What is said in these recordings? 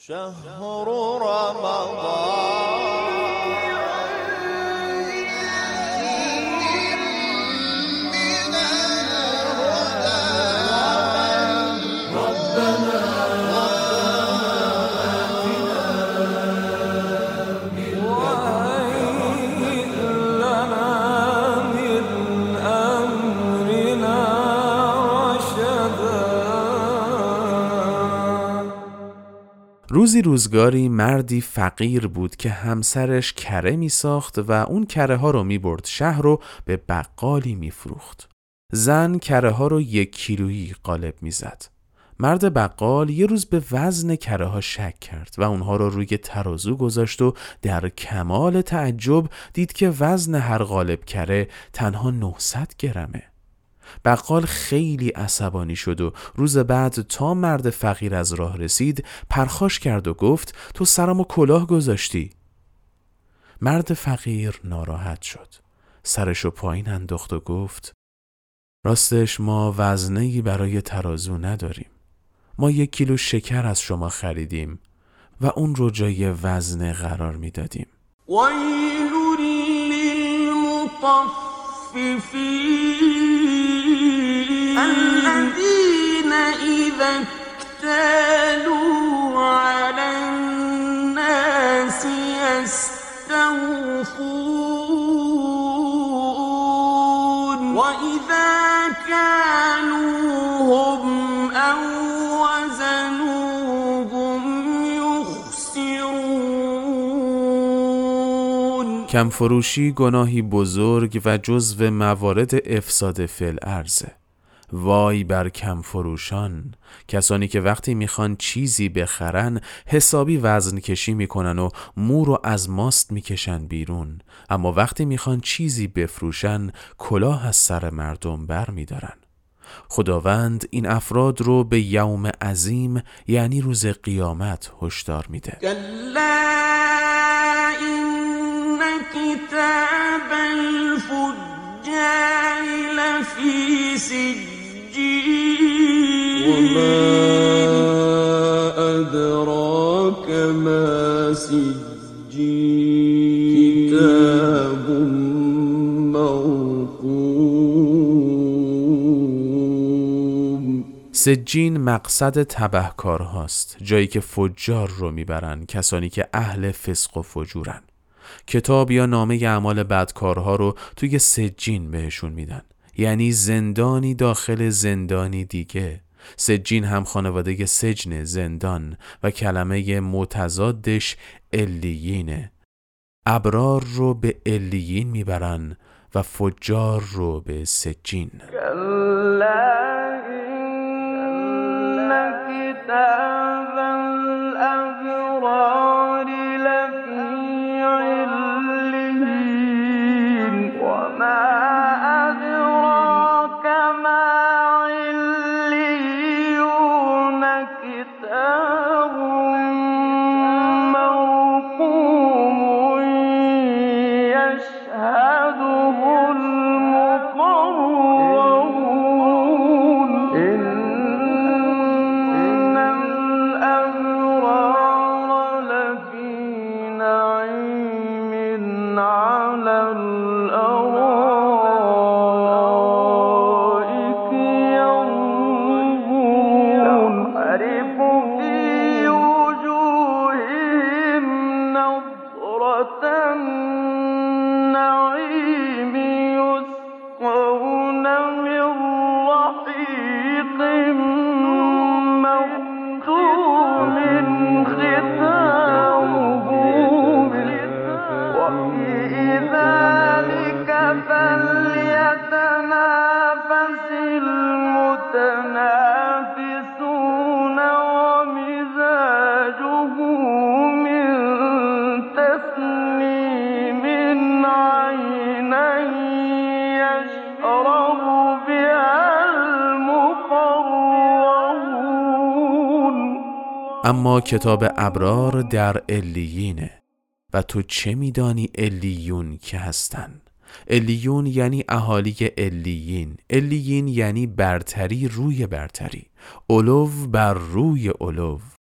شهر رمضان روزی روزگاری مردی فقیر بود که همسرش کره می ساخت و اون کره ها رو می برد شهر رو به بقالی می فروخت. زن کره ها رو 1 کیلویی قالب می زد. مرد بقال یه روز به وزن کره ها شک کرد و اونها رو روی ترازو گذاشت و در کمال تعجب دید که وزن هر قالب کره تنها 900 گرمه. بقال خیلی عصبانی شد و روز بعد تا مرد فقیر از راه رسید پرخاش کرد و گفت تو سرمو کلاه گذاشتی. مرد فقیر ناراحت شد، سرشو پایین انداخت و گفت راستش ما وزنه‌ای برای ترازو نداریم. ما 1 کیلو شکر از شما خریدیم و اون رو جای وزنه قرار میدادیم. ویل للمطففین الذين إذا اكتالوا على الناس يستوفون وإذا كالوهم أو وزنوهم يخسرون. کمفروشی گناهی بزرگ و جزو موارد افساد فی الارض. وای بر کم فروشان، کسانی که وقتی میخوان چیزی بخرن حسابی وزن کشی میکنن و مو رو از ماست میکشن بیرون، اما وقتی میخوان چیزی بفروشن کلاه از سر مردم بر میدارن. خداوند این افراد رو به یوم عظیم یعنی روز قیامت هشدار میده. کلا این کتاب الفجار لفی سجین وما أدراك ما سجين كتاب مرقوم. سجین مقصد تبهکارهاست، جایی که فجار رو میبرن، کسانی که اهل فسق و فجورن. کتاب یا نامه اعمال بدکارها رو توی سجین بهشون میدن، یعنی زندانی داخل زندانی دیگه. سجین هم خانواده سجن، زندان، و کلمه متضادش علیینه. ابرار رو به علیین میبرن و فجار رو به سجین. کلا این کتاب الابرار لفی علیین وما اما کتاب ابرار در علیینه. و تو چه میدانی علیون که هستن؟ علیون یعنی اهالی علیین. علیین یعنی برتری روی برتری، علو بر روی علو.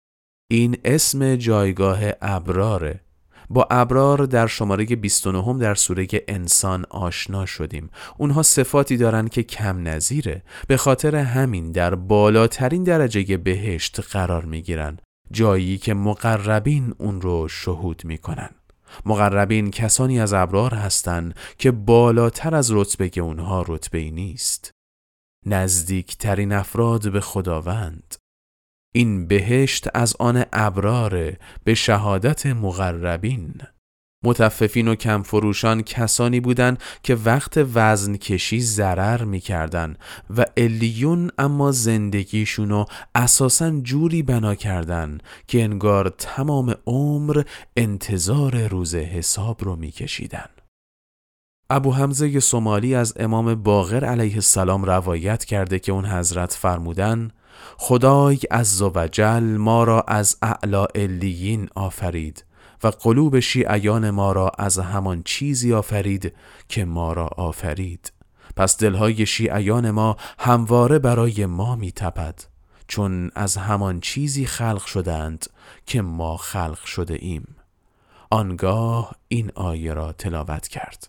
این اسم جایگاه ابراره. با ابرار در شماره 29 در سوره انسان آشنا شدیم. اونها صفاتی دارن که کم نظیره. به خاطر همین در بالاترین درجه بهشت قرار میگیرن، جایی که مقربین اون رو شهود میکنن. مقربین کسانی از ابرار هستند که بالاتر از رتبه اونها رتبه‌ای نیست. نزدیکترین افراد به خداوند. این بهشت از آن ابرار به شهادت مقربین. متففین و کمفروشان کسانی بودند که وقت وزن کشی ضرر می‌کردند و علیون اما زندگیشونو اساساً جوری بنا کردن که انگار تمام عمر انتظار روز حساب رو می‌کشیدن. ابو حمزه سومالی از امام باقر علیه السلام روایت کرده که اون حضرت فرمودن: خدای عزوجل ما را از اعلی علیین آفرید و قلوب شیعیان ما را از همان چیزی آفرید که ما را آفرید. پس دلهای شیعیان ما همواره برای ما می تپد، چون از همان چیزی خلق شدند که ما خلق شده ایم. آنگاه این آیه را تلاوت کرد.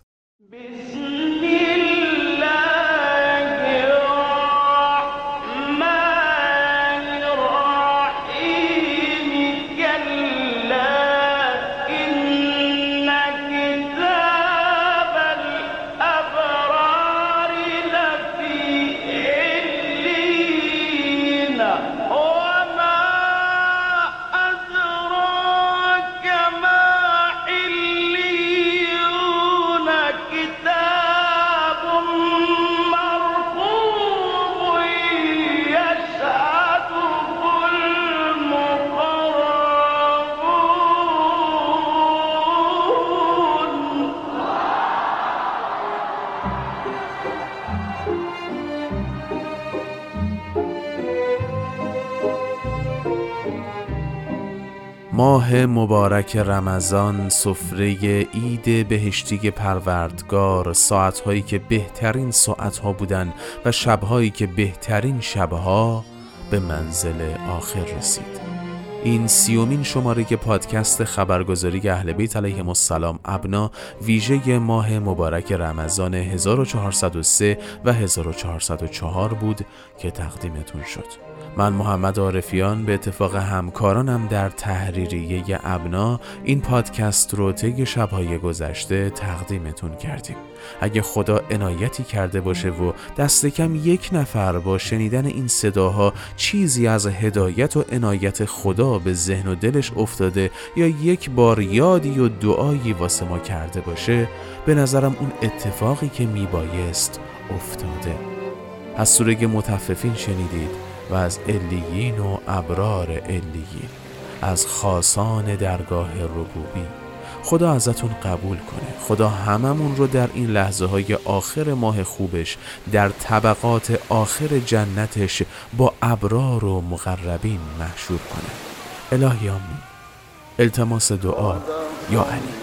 ماه مبارک رمضان، سفره عید بهشتی پروردگار، ساعتهایی که بهترین ساعتها بودن و شبهایی که بهترین شبها به منزل آخر رسید. این 30مین شماره پادکست خبرگزاری اهل بیت علیهم السلام ابنا ویژه ماه مبارک رمضان 1403 و 1404 بود که تقدیمتون شد. من محمد عارفیان به اتفاق همکارانم در تحریریه ابنا این پادکست رو طی شب‌های گذشته تقدیمتون کردیم. اگه خدا عنایتی کرده باشه و دست کم یک نفر با شنیدن این صداها چیزی از هدایت و عنایت خدا به ذهن و دلش افتاده یا یک بار یادی و دعایی واسه ما کرده باشه، به نظرم اون اتفاقی که میبایست افتاده. از سوره متففین شنیدید و از علیین و ابرار علیین، از خاصان درگاه ربوبی. خدا ازتون قبول کنه. خدا هممون رو در این لحظه های آخر ماه خوبش در طبقات آخر جنتش با ابرار و مقربین محشور کنه. الهی آمین. التماس دعا یا علی.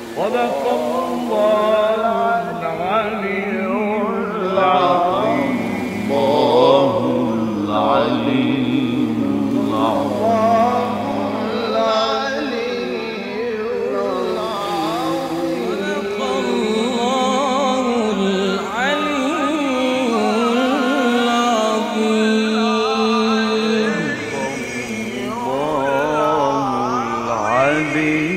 العظيم